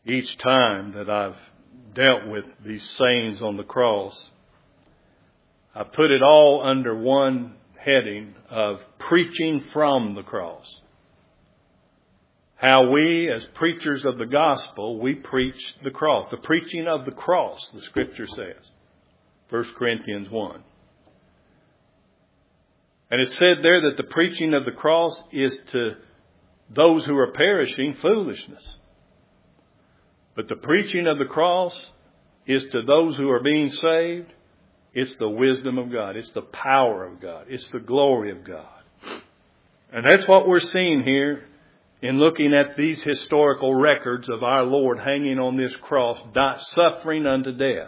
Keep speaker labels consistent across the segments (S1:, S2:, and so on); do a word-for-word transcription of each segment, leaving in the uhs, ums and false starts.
S1: Each time that I've dealt with these sayings on the cross, I put it all under one heading of preaching from the cross. How we, as preachers of the gospel, we preach the cross. The preaching of the cross, the Scripture says. First Corinthians one. And it said there that the preaching of the cross is to those who are perishing foolishness. But the preaching of the cross is to those who are being saved. It's the wisdom of God. It's the power of God. It's the glory of God. And that's what we're seeing here in looking at these historical records of our Lord hanging on this cross, suffering unto death.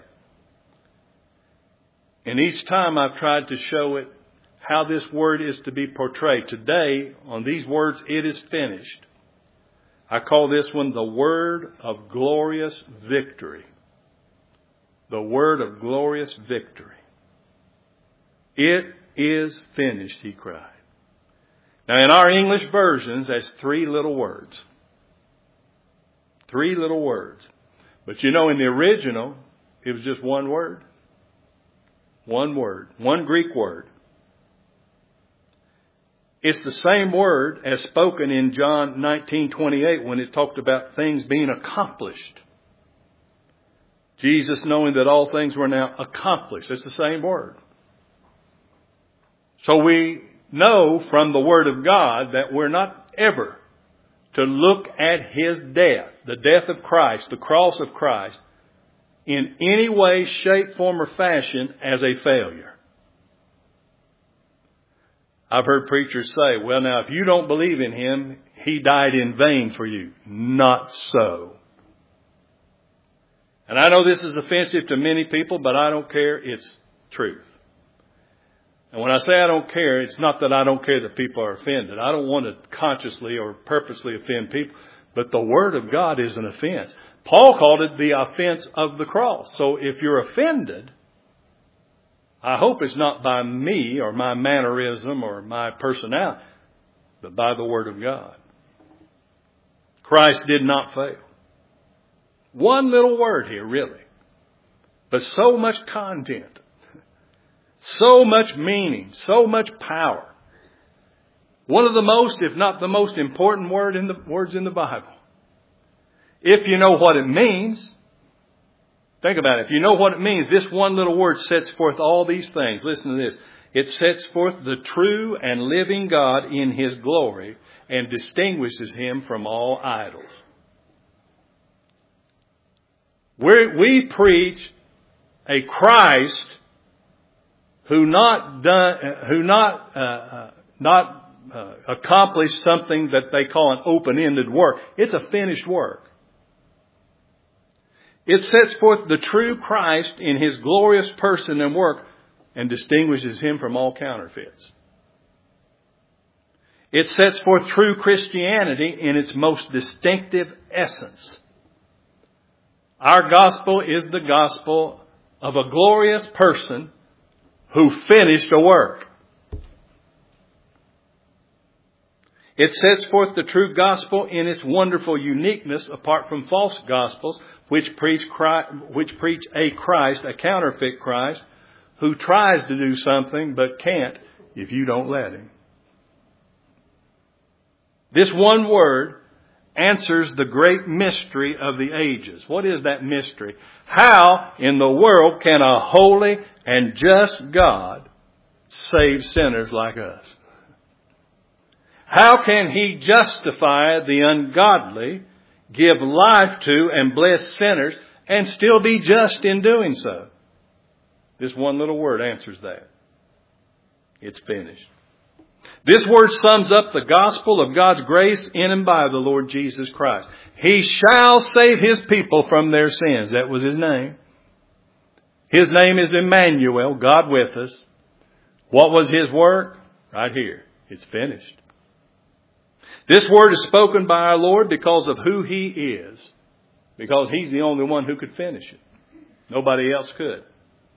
S1: And each time I've tried to show it how this word is to be portrayed. Today, on these words, it is finished. I call this one the word of glorious victory. The word of glorious victory. It is finished, he cried. Now, in our English versions, that's three little words. Three little words. But you know, in the original, it was just one word. One word. One Greek word. It's the same word as spoken in John nineteen twenty-eight when it talked about things being accomplished. Jesus knowing that all things were now accomplished. It's the same word. So we know from the Word of God that we're not ever to look at His death, the death of Christ, the cross of Christ, in any way, shape, form, or fashion as a failure. I've heard preachers say, well, now, if you don't believe in Him, He died in vain for you. Not so. And I know this is offensive to many people, but I don't care. It's truth. And when I say I don't care, it's not that I don't care that people are offended. I don't want to consciously or purposely offend people. But the Word of God is an offense. Paul called it the offense of the cross. So if you're offended, I hope it's not by me or my mannerism or my personality, but by the Word of God. Christ did not fail. One little word here, really. But so much content. So much meaning. So much power. One of the most, if not the most important word in the words in the Bible. If you know what it means. Think about it. If you know what it means, this one little word sets forth all these things. Listen to this. It sets forth the true and living God in His glory and distinguishes Him from all idols. We're, we preach a Christ who not done, who not uh, uh, not uh, accomplished something that they call an open-ended work. It's a finished work. It sets forth the true Christ in His glorious person and work and distinguishes Him from all counterfeits. It sets forth true Christianity in its most distinctive essence. Our gospel is the gospel of a glorious person who finished a work. It sets forth the true gospel in its wonderful uniqueness apart from false gospels, which preach Christ, which preach a Christ, a counterfeit Christ, who tries to do something but can't if you don't let him. This one word answers the great mystery of the ages. What is that mystery? How in the world can a holy and just God save sinners like us? How can He justify the ungodly, give life to and bless sinners, and still be just in doing so? This one little word answers that. It's finished. This word sums up the gospel of God's grace in and by the Lord Jesus Christ. He shall save His people from their sins. That was His name. His name is Emmanuel, God with us. What was His work? Right here. It's finished. This word is spoken by our Lord because of who He is. Because He's the only one who could finish it. Nobody else could.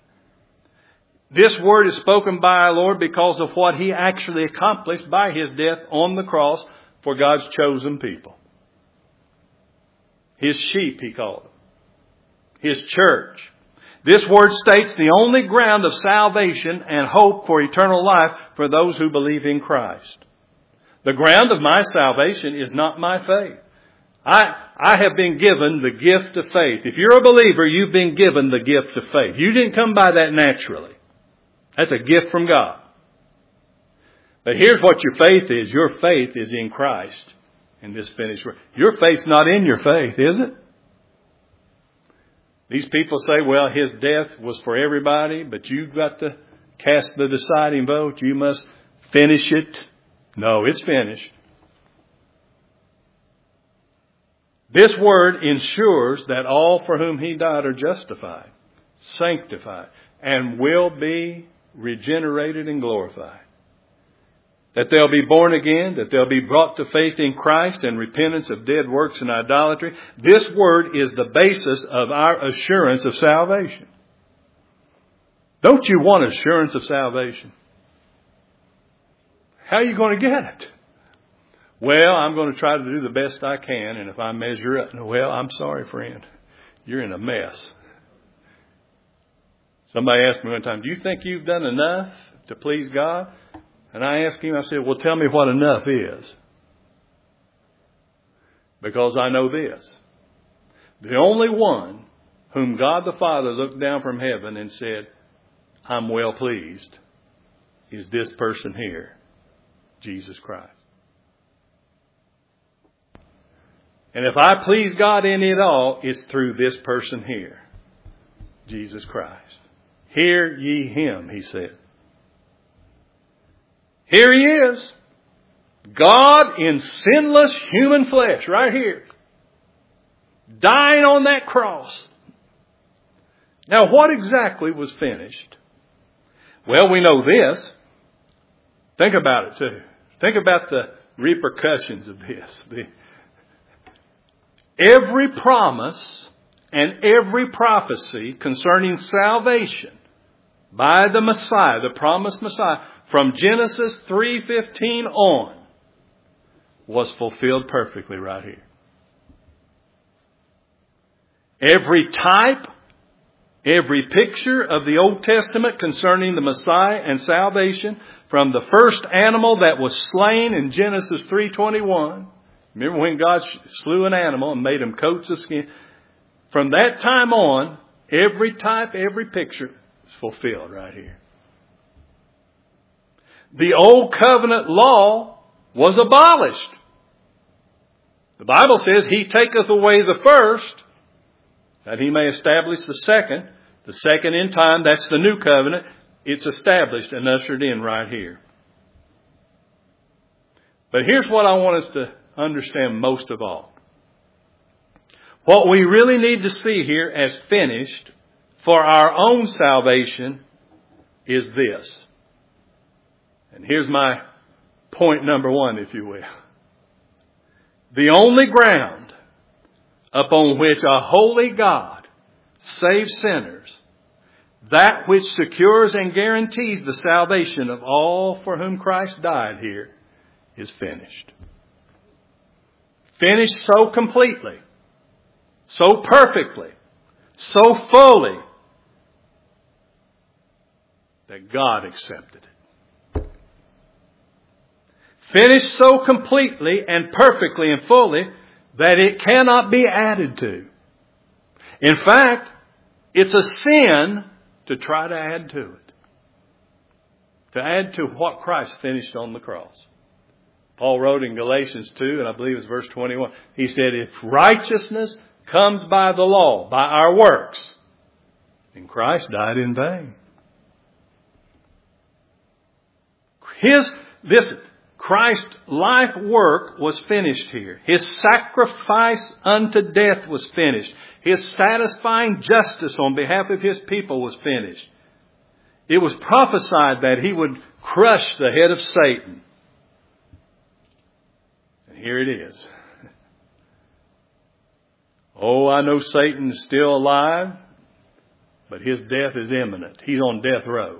S1: This word is spoken by our Lord because of what He actually accomplished by His death on the cross for God's chosen people. His sheep, he called them. His church. This word states the only ground of salvation and hope for eternal life for those who believe in Christ. The ground of my salvation is not my faith. I, I have been given the gift of faith. If you're a believer, you've been given the gift of faith. You didn't come by that naturally. That's a gift from God. But here's what your faith is. Your faith is in Christ in this finished work. Your faith's not in your faith, is it? These people say, well, His death was for everybody, but you've got to cast the deciding vote. You must finish it. No, it's finished. This word ensures that all for whom He died are justified, sanctified, and will be regenerated and glorified. That they'll be born again, that they'll be brought to faith in Christ and repentance of dead works and idolatry. This word is the basis of our assurance of salvation. Don't you want assurance of salvation? How are you going to get it? Well, I'm going to try to do the best I can, and if I measure up, well, I'm sorry, friend. You're in a mess. Somebody asked me one time, do you think you've done enough to please God? And I asked him, I said, well, tell me what enough is. Because I know this. The only one whom God the Father looked down from heaven and said, I'm well pleased, is this person here, Jesus Christ. And if I please God in it all, it's through this person here, Jesus Christ. Hear ye Him, He said. Here He is. God in sinless human flesh, right here. Dying on that cross. Now, what exactly was finished? Well, we know this. Think about it too. Think about the repercussions of this. The, every promise and every prophecy concerning salvation by the Messiah, the promised Messiah, from Genesis three fifteen on, was fulfilled perfectly right here. Every type, every picture of the Old Testament concerning the Messiah and salvation, from the first animal that was slain in Genesis three twenty-one. Remember when God slew an animal and made him coats of skin? From that time on, every type, every picture is fulfilled right here. The old covenant law was abolished. The Bible says, He taketh away the first, that He may establish the second. The second in time, that's the new covenant. It's established and ushered in right here. But here's what I want us to understand most of all. What we really need to see here as finished for our own salvation is this. And here's my point number one, if you will. The only ground upon which a holy God saves sinners, that which secures and guarantees the salvation of all for whom Christ died here, is finished. Finished so completely, so perfectly, so fully, that God accepted it. Finished so completely and perfectly and fully that it cannot be added to. In fact, it's a sin to try to add to it. To add to what Christ finished on the cross. Paul wrote in Galatians two, and I believe it's verse twenty-one. He said, if righteousness comes by the law, by our works, then Christ died in vain. His, this Christ's life work was finished here. His sacrifice unto death was finished. His satisfying justice on behalf of His people was finished. It was prophesied that He would crush the head of Satan. And here it is. Oh, I know Satan is still alive, but his death is imminent. He's on death row.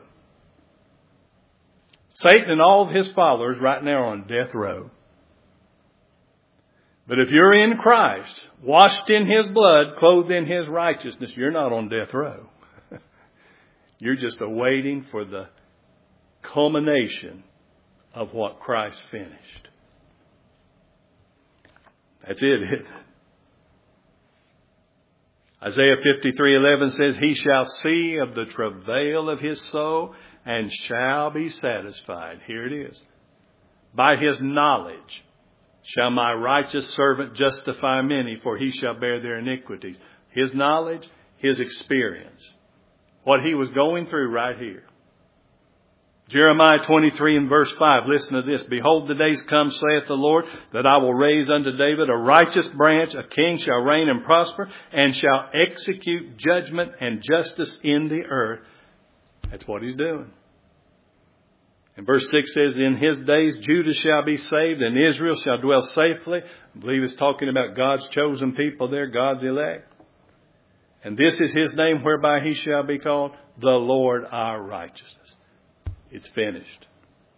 S1: Satan and all of his followers right now are on death row. But if you're in Christ, washed in His blood, clothed in His righteousness, you're not on death row. You're just awaiting for the culmination of what Christ finished. That's it, isn't it? Isaiah fifty-three eleven says, He shall see of the travail of His soul and shall be satisfied. Here it is. By His knowledge shall my righteous servant justify many, for he shall bear their iniquities. His knowledge, His experience. What He was going through right here. Jeremiah twenty-three and verse five. Listen to this. Behold, the days come, saith the Lord, that I will raise unto David a righteous branch. A king shall reign and prosper, and shall execute judgment and justice in the earth. That's what He's doing. And verse six says, in His days Judah shall be saved, and Israel shall dwell safely. I believe it's talking about God's chosen people there, God's elect. And this is His name whereby He shall be called the Lord our righteousness. It's finished.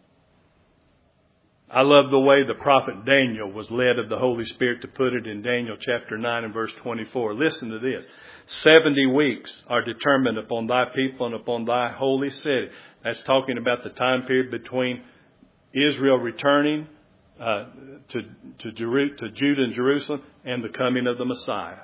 S1: I love the way the prophet Daniel was led of the Holy Spirit to put it in Daniel chapter nine and verse twenty-four. Listen to this. Seventy weeks are determined upon thy people and upon thy holy city. That's talking about the time period between Israel returning uh, to, to, Jeru- to Judah and Jerusalem and the coming of the Messiah.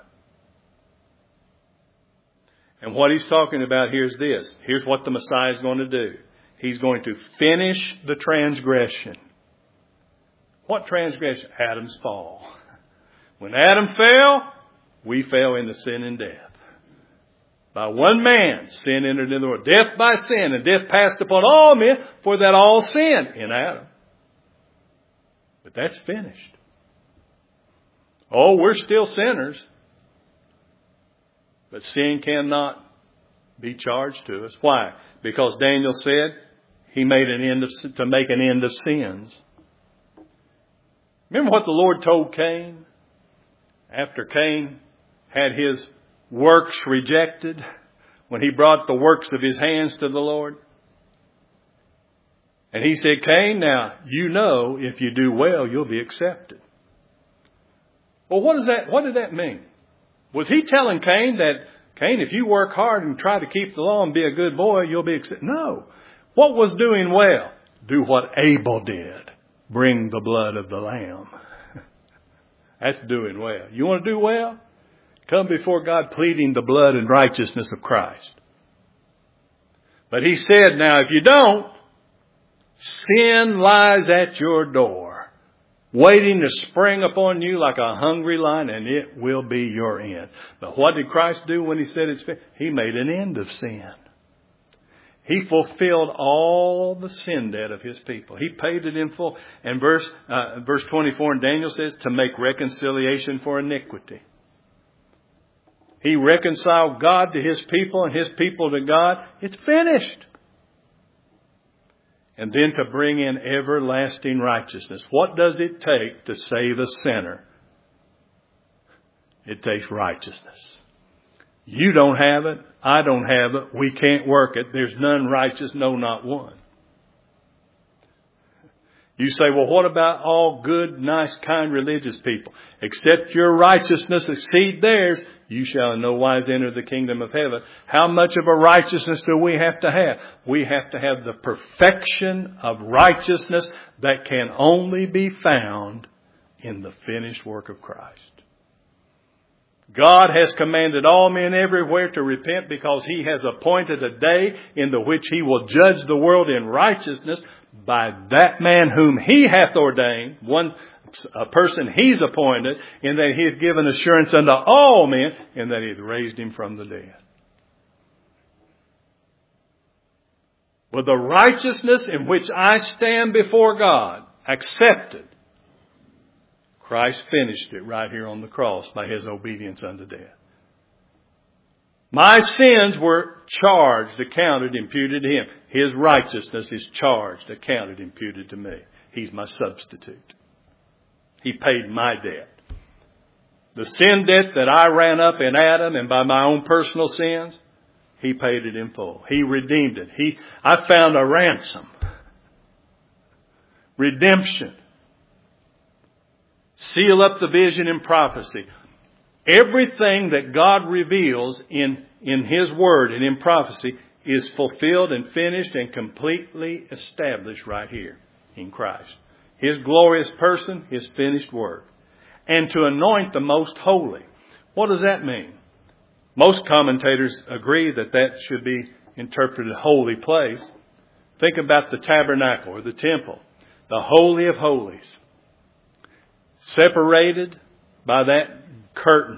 S1: And what he's talking about here is this. Here's what the Messiah is going to do. He's going to finish the transgression. What transgression? Adam's fall. When Adam fell, we fell into sin and death. By one man, sin entered into the world. Death by sin, and death passed upon all men, for that all sinned in Adam. But that's finished. Oh, we're still sinners. But sin cannot be charged to us. Why? Because Daniel said He made an end of, to make an end of sins. Remember what the Lord told Cain? After Cain had his works rejected, when he brought the works of his hands to the Lord. And He said, Cain, now you know if you do well, you'll be accepted. Well, what does that, what did that mean? Was He telling Cain that, Cain, if you work hard and try to keep the law and be a good boy, you'll be accepted? No. What was doing well? Do what Abel did. Bring the blood of the lamb. That's doing well. You want to do well? Come before God pleading the blood and righteousness of Christ. But He said, now if you don't, sin lies at your door, waiting to spring upon you like a hungry lion, and it will be your end. But what did Christ do when He said it's finished? He made an end of sin. He fulfilled all the sin debt of His people. He paid it in full. And verse uh, verse twenty-four in Daniel says, to make reconciliation for iniquity. He reconciled God to His people and His people to God. It's finished. And then to bring in everlasting righteousness. What does it take to save a sinner? It takes righteousness. You don't have it. I don't have it. We can't work it. There's none righteous, no, not one. You say, well, what about all good, nice, kind, religious people? Except your righteousness exceed theirs, you shall in no wise enter the kingdom of heaven. How much of a righteousness do we have to have? We have to have the perfection of righteousness that can only be found in the finished work of Christ. God has commanded all men everywhere to repent because He has appointed a day in the which He will judge the world in righteousness by that man whom He hath ordained, one a person He's appointed, in that He hath given assurance unto all men, in that He hath raised Him from the dead. With the righteousness in which I stand before God, accepted, Christ finished it right here on the cross by His obedience unto death. My sins were charged, accounted, imputed to Him. His righteousness is charged, accounted, imputed to me. He's my substitute. He paid my debt. The sin debt that I ran up in Adam and by my own personal sins, He paid it in full. He redeemed it. He, I found a ransom. Redemption. seal up the vision and prophecy. Everything that God reveals in, in His Word and in prophecy is fulfilled and finished and completely established right here in Christ. His glorious person, His finished work. And to anoint the most holy. What does that mean? Most commentators agree that that should be interpreted holy place. Think about the tabernacle or the temple. The Holy of Holies. Separated by that curtain.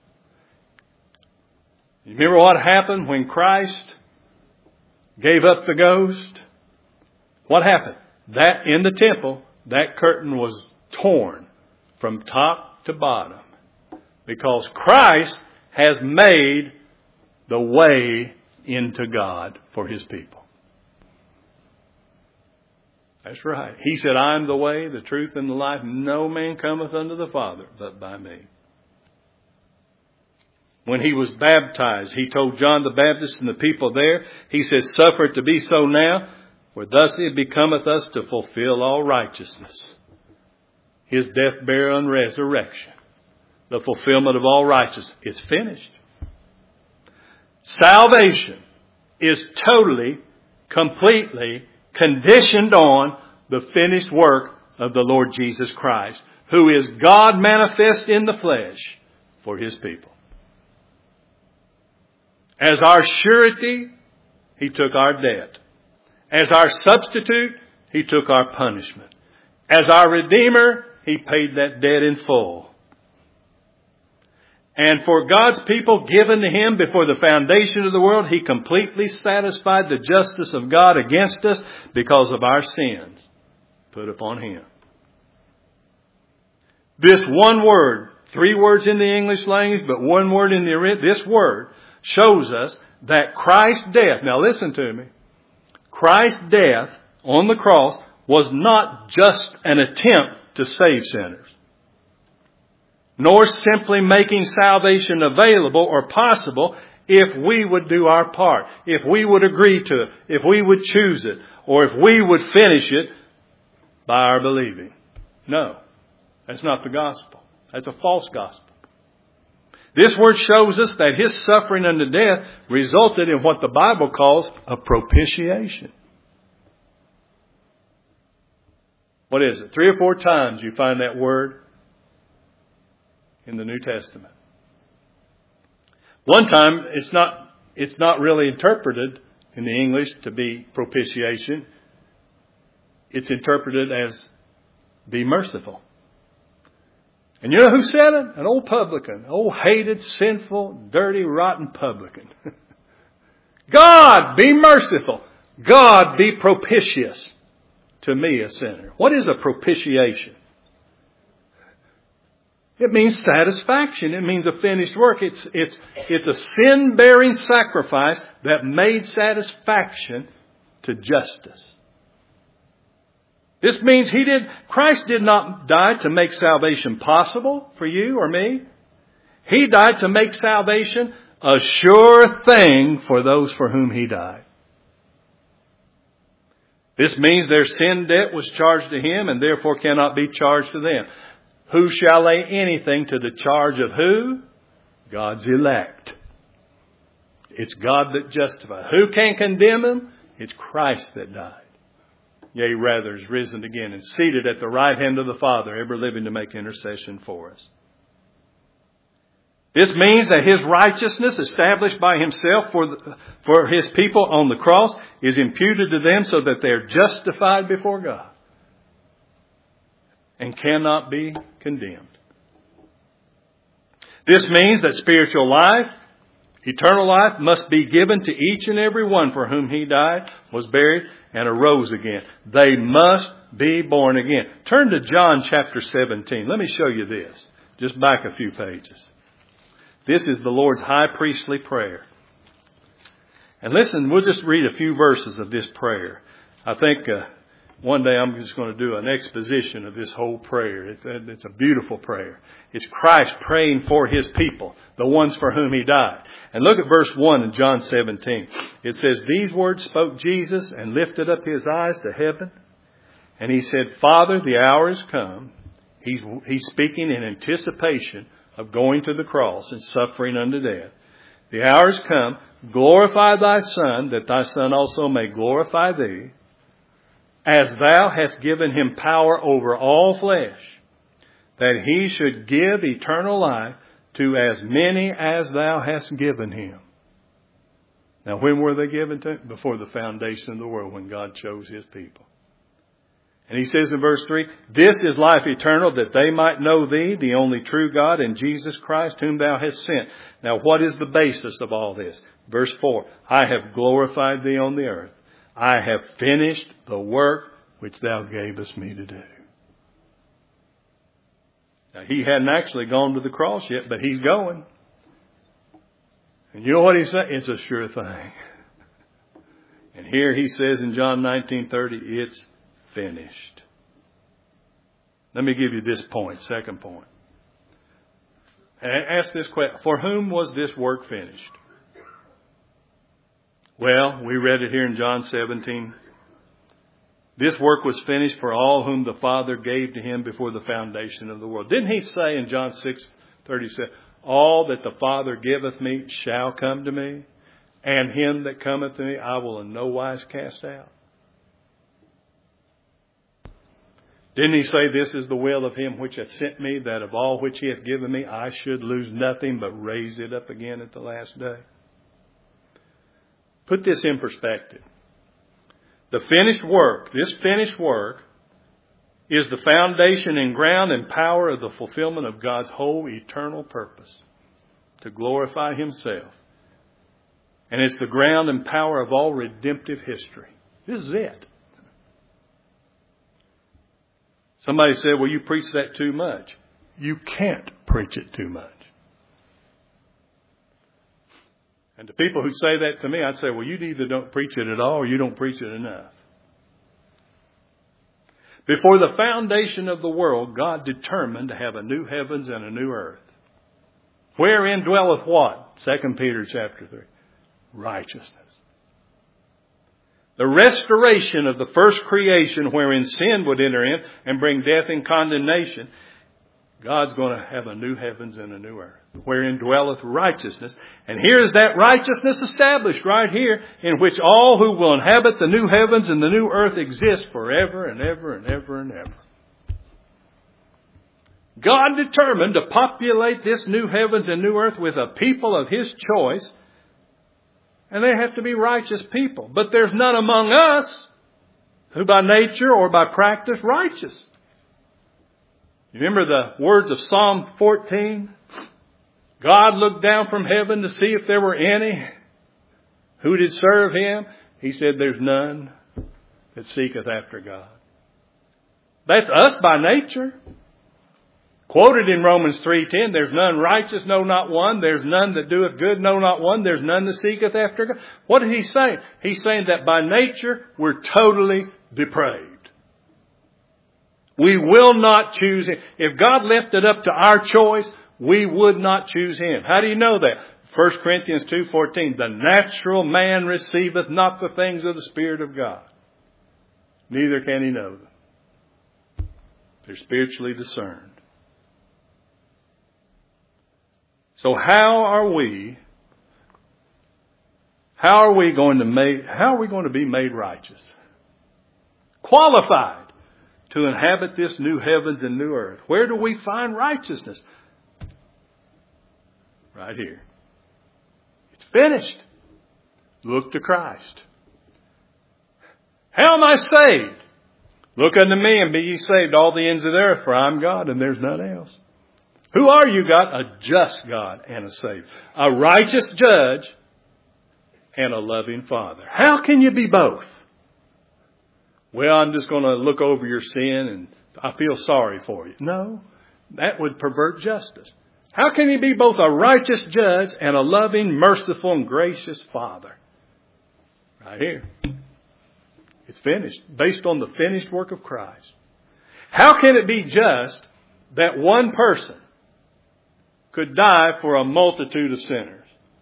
S1: You remember what happened when Christ gave up the ghost? What happened? That in the temple, that curtain was torn from top to bottom. Because Christ has made the way into God for His people. That's right. He said, I am the way, the truth, and the life. No man cometh unto the Father but by me. When He was baptized, He told John the Baptist and the people there, He said, suffer it to be so now, for thus it becometh us to fulfill all righteousness. His death, burial, and resurrection. The fulfillment of all righteousness. It's finished. Salvation is totally, completely conditioned on the finished work of the Lord Jesus Christ, who is God manifest in the flesh for His people. As our surety, He took our debt. As our substitute, He took our punishment. As our Redeemer, He paid that debt in full. And for God's people given to Him before the foundation of the world, He completely satisfied the justice of God against us because of our sins put upon Him. This one word, three words in the English language, but one word in the original, this word shows us that Christ's death, now listen to me, Christ's death on the cross was not just an attempt to save sinners, nor simply making salvation available or possible if we would do our part, if we would agree to it, if we would choose it, or if we would finish it by our believing. No, that's not the gospel. That's a false gospel. This word shows us that His suffering unto death resulted in what the Bible calls a propitiation. What is it? Three or four times you find that word in the New Testament. One time, it's not, it's not really interpreted in the English to be propitiation. It's interpreted as be merciful. And you know who said it? An old publican. An old hated, sinful, dirty, rotten publican. God, be merciful. God, be propitious to me, a sinner. What is a propitiation? It means satisfaction. It means a finished work. It's, it's, it's a sin-bearing sacrifice that made satisfaction to justice. This means He did, Christ did not die to make salvation possible for you or me. He died to make salvation a sure thing for those for whom He died. This means their sin debt was charged to Him and therefore cannot be charged to them. Who shall lay anything to the charge of who? God's elect. It's God that justifies. Who can condemn them? It's Christ that died. Yea, rather is risen again and seated at the right hand of the Father, ever living to make intercession for us. This means that His righteousness established by Himself for, the, for His people on the cross is imputed to them so that they are justified before God and cannot be condemned. This means that spiritual life, eternal life, must be given to each and every one for whom He died, was buried, and arose again. They must be born again. Turn to John chapter seventeen. Let me show you this. Just back a few pages. This is the Lord's high priestly prayer. And listen, we'll just read a few verses of this prayer. I think uh, one day I'm just going to do an exposition of this whole prayer. It's a, it's a beautiful prayer. It's Christ praying for His people, the ones for whom He died. And look at verse one in John seventeen. It says, these words spoke Jesus and lifted up His eyes to heaven. And He said, Father, the hour is come. He's, he's speaking in anticipation of going to the cross and suffering unto death. The hour is come. Glorify thy Son, that thy Son also may glorify thee, as thou hast given him power over all flesh, that he should give eternal life to as many as thou hast given him. Now, when were they given to? Before the foundation of the world, when God chose his people. And he says in verse three, this is life eternal, that they might know thee, the only true God, and Jesus Christ, whom thou hast sent. Now, what is the basis of all this? Verse four, I have glorified thee on the earth. I have finished the work which thou gavest me to do. Now, he hadn't actually gone to the cross yet, but he's going. And you know what he said? It's a sure thing. And here he says in John nineteen thirty, it's finished. Let me give you this point, second point. Ask this question. For whom was this work finished? Well, we read it here in John seventeen. This work was finished for all whom the Father gave to him before the foundation of the world. Didn't he say in John six thirty-seven, all that the Father giveth me shall come to me, and him that cometh to me I will in no wise cast out? Didn't he say, this is the will of him which hath sent me, that of all which he hath given me I should lose nothing, but raise it up again at the last day? Put this in perspective. The finished work, this finished work, is the foundation and ground and power of the fulfillment of God's whole eternal purpose, to glorify himself. And it's the ground and power of all redemptive history. This is it. Somebody said, well, you preach that too much. You can't preach it too much. And to people who say that to me, I'd say, well, you either don't preach it at all or you don't preach it enough. Before the foundation of the world, God determined to have a new heavens and a new earth. Wherein dwelleth what? Second Peter chapter three. Righteousness. The restoration of the first creation wherein sin would enter in and bring death and condemnation. God's going to have a new heavens and a new earth, wherein dwelleth righteousness. And here is that righteousness established right here, in which all who will inhabit the new heavens and the new earth exist forever and ever and ever and ever. God determined to populate this new heavens and new earth with a people of his choice. And they have to be righteous people. But there's none among us who by nature or by practice righteous. You remember the words of Psalm fourteen? God looked down from heaven to see if there were any who did serve him. He said, there's none that seeketh after God. That's us by nature. Quoted in Romans three ten, there's none righteous, no, not one. There's none that doeth good, no, not one. There's none that seeketh after God. What is he saying? He's saying that by nature, we're totally depraved. We will not choose him. If God left it up to our choice, we would not choose him. How do you know that? First Corinthians two fourteen, the natural man receiveth not the things of the Spirit of God. Neither can he know them. They're spiritually discerned. So how are we, how are we going to make, how are we going to be made righteous? Qualified to inhabit this new heavens and new earth. Where do we find righteousness? Right here. It's finished. Look to Christ. How am I saved? Look unto me and be ye saved, all the ends of the earth, for I'm God and there's none else. Who are you, God? A just God and a Savior. A righteous judge and a loving Father. How can you be both? Well, I'm just going to look over your sin and I feel sorry for you. No, that would pervert justice. How can you be both a righteous judge and a loving, merciful, and gracious Father? Right here. It's finished, based on the finished work of Christ. How can it be just that one person could die for a multitude of sinners?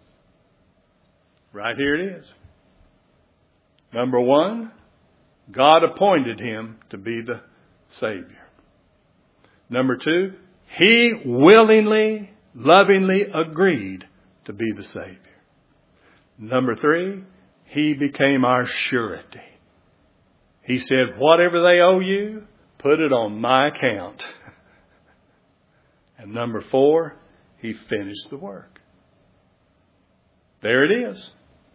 S1: Right here it is. Number one, God appointed him to be the Savior. Number two, He willingly, lovingly agreed to be the Savior. Number three, He became our surety. He said, whatever they owe you, put it on my account. And number four, He finished the work. There it is.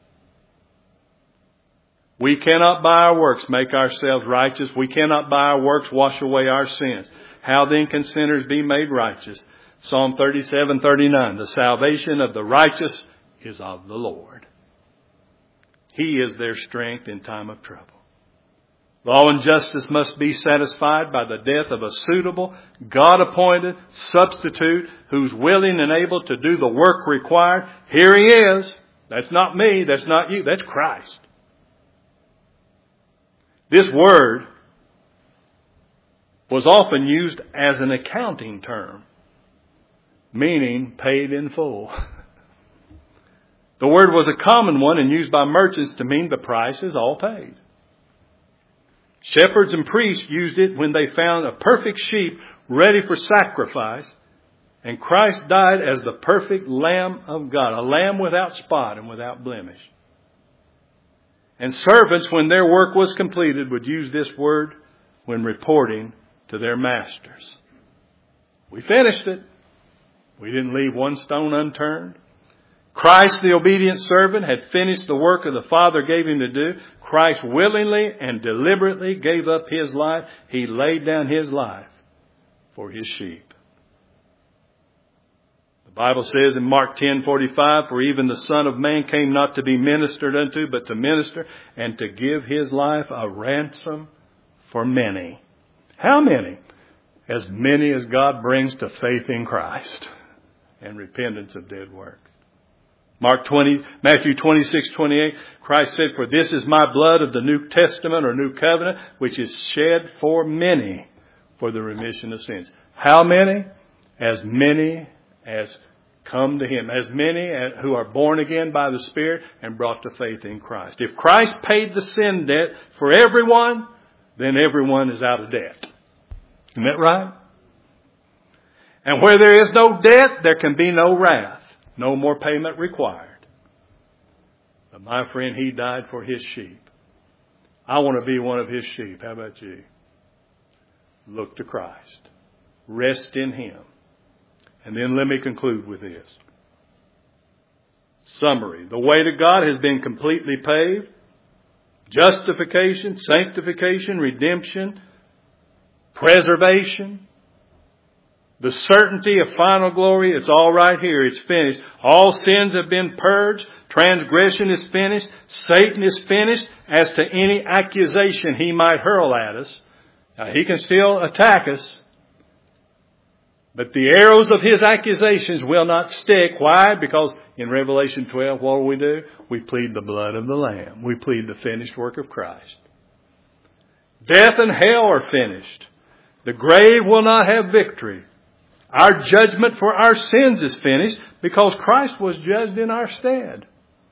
S1: We cannot by our works make ourselves righteous. We cannot by our works wash away our sins. How then can sinners be made righteous? Psalm thirty-seven thirty-nine. The salvation of the righteous is of the Lord. He is their strength in time of trouble. Law and justice must be satisfied by the death of a suitable, God-appointed substitute who's willing and able to do the work required. Here He is. That's not me. That's not you. That's Christ. This word was often used as an accounting term, meaning paid in full. The word was a common one and used by merchants to mean the price is all paid. Shepherds and priests used it when they found a perfect sheep ready for sacrifice, and Christ died as the perfect Lamb of God, a lamb without spot and without blemish. And servants, when their work was completed, would use this word when reporting to their masters. We finished it. We didn't leave one stone unturned. Christ, the obedient servant, had finished the work of the Father gave Him to do. Christ willingly and deliberately gave up His life. He laid down His life for His sheep. The Bible says in Mark ten forty-five, for even the Son of Man came not to be ministered unto, but to minister and to give His life a ransom for many. How many? As many as God brings to faith in Christ and repentance of dead works. Mark twenty, Matthew twenty-six twenty-eight, Christ said, for this is my blood of the New Testament or New Covenant, which is shed for many for the remission of sins. How many? As many as come to Him. As many who are born again by the Spirit and brought to faith in Christ. If Christ paid the sin debt for everyone, then everyone is out of debt. Isn't that right? And where there is no debt, there can be no wrath. No more payment required. But my friend, He died for His sheep. I want to be one of His sheep. How about you? Look to Christ. Rest in Him. And then let me conclude with this. Summary. The way to God has been completely paved. Justification, sanctification, redemption, preservation. The certainty of final glory, it's all right here. It's finished. All sins have been purged. Transgression is finished. Satan is finished. As to any accusation he might hurl at us, now, he can still attack us. But the arrows of his accusations will not stick. Why? Because in Revelation twelve, what do we do? We plead the blood of the Lamb. We plead the finished work of Christ. Death and hell are finished. The grave will not have victory. Our judgment for our sins is finished because Christ was judged in our stead.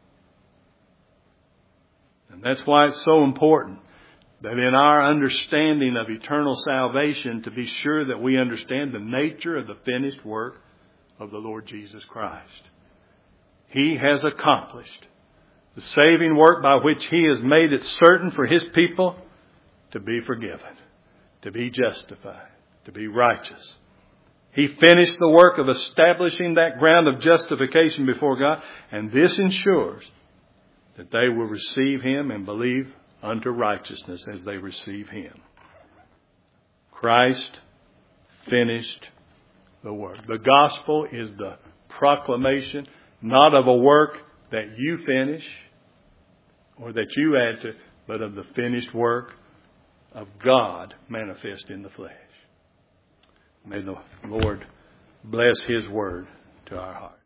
S1: And that's why it's so important that in our understanding of eternal salvation, to be sure that we understand the nature of the finished work of the Lord Jesus Christ. He has accomplished the saving work by which He has made it certain for His people to be forgiven, to be justified, to be righteous. He finished the work of establishing that ground of justification before God, and this ensures that they will receive Him and believe unto righteousness as they receive Him. Christ finished the work. The gospel is the proclamation not of a work that you finish or that you add to, but of the finished work of God manifest in the flesh. May the Lord bless His word to our hearts.